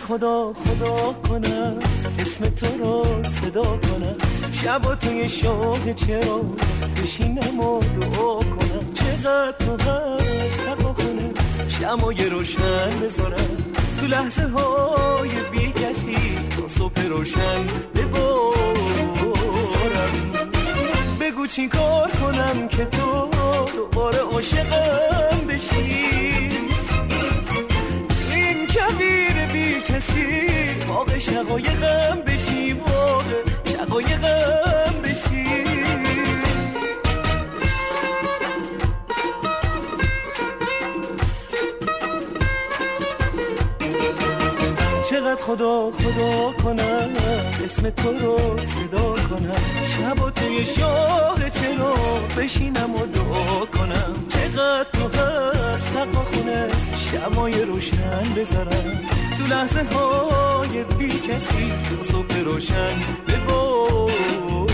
خدا کنم اسم تو رو صدا کنم، شب و توی شوق چرا بشینم و دعا کنم، چقدر تو سقا کنم شمای روشن بذارم، تو لحظه های بی کسی تا صبح روشن ببارم. بگو چی کار کنم که تو دوباره عاشقم بشی، این کویر بی کسی واقع شقایقم بشی، واقع شقایقم بشی. چقدر خدا کنم اسم تو رو صدا کنم، شب و توی شاه چرا بشینم و دعا کنم، چقدر تو هر سقا خونه شمای روشن بذارم، تو لحظه های بی کسی تا صبح روشن ببارم.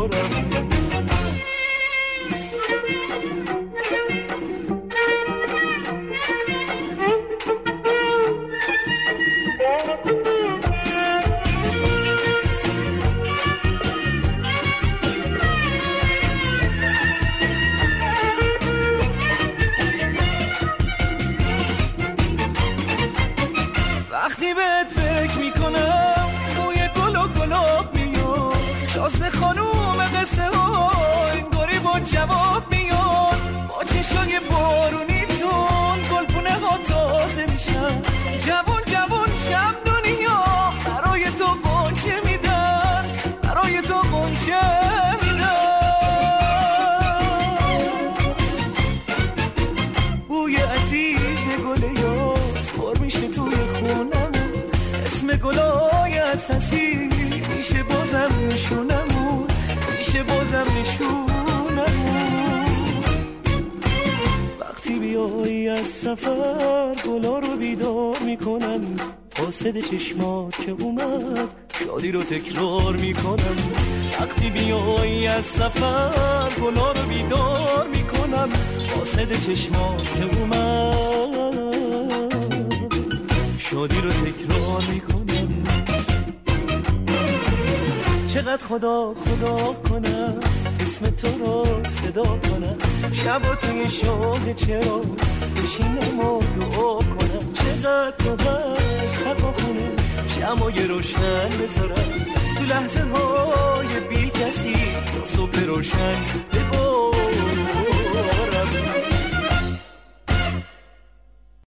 وقتی بهت فکر میکنم بوی گل و گلاب میاد، شازده خانوم قصه ها انگاری با جواب میاد، با چشای بارونیتون گلپونه ها تازه میشن، جوان جوان شب دنیا برای تو غنچه میدن، برای تو غنچه میدن. بوی عزیز گل یاس پر میشه توی خونم، اسم گلایت هستی میشه بازم نشونمون، میشه بازم نشونمون. وقتی بیایی از سفر گلا رو بیدار میکنم، قاصد چشمات که اومد شادی رو تکرار میکنم، وقتی بیایی از سفر گلا رو بیدار میکنم، قاصد چشمات که اومد شادی رو تکرار میکنم. چقدر خدا کنم اسم تو رو صدا کنم، شب و توی شوق چرا بشینم و دعا کنم، چقدر تو سقا خونه شمای روشن